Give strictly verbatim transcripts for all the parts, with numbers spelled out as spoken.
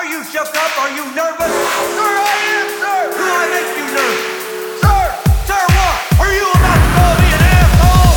Are you shook up? Are you nervous? Sir, I am, sir! Do I make you nervous? Sir! Sir, what? Are you about to call me an asshole?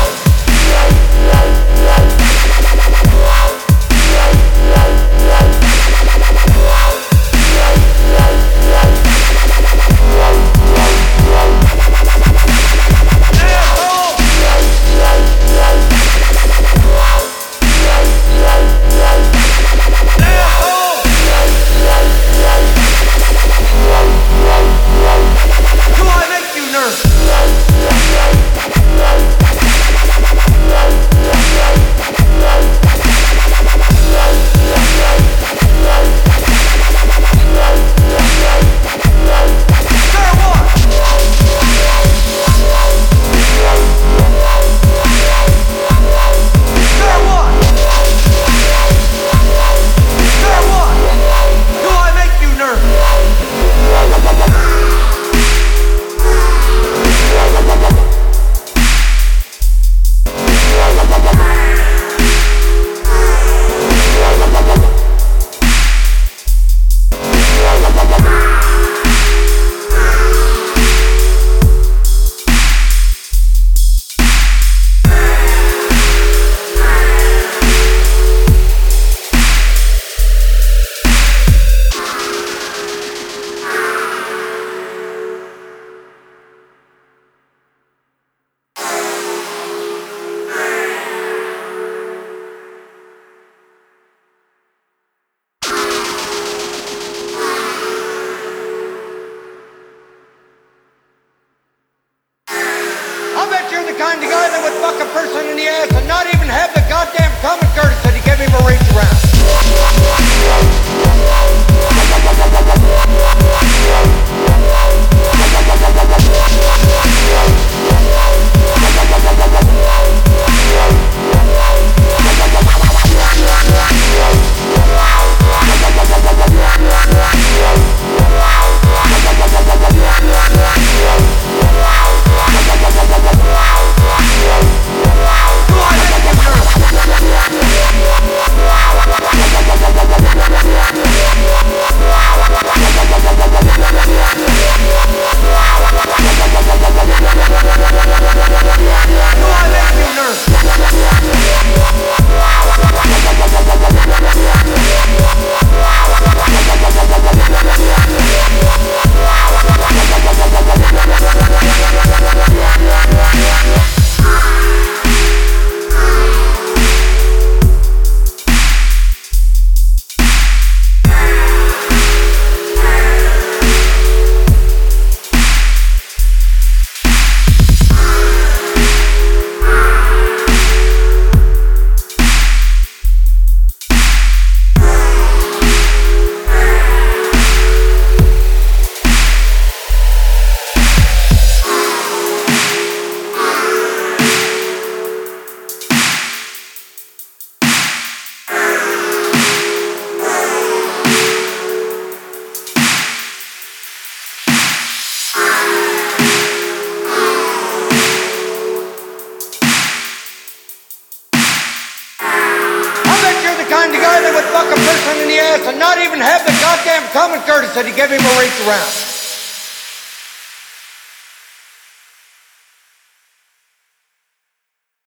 You're the kind of guy that would fuck a person in the ass and not even have the goddamn common courtesy to give him a reach around. Kind of guy that would fuck a person in the ass and not even have the goddamn common courtesy to give him a reach around.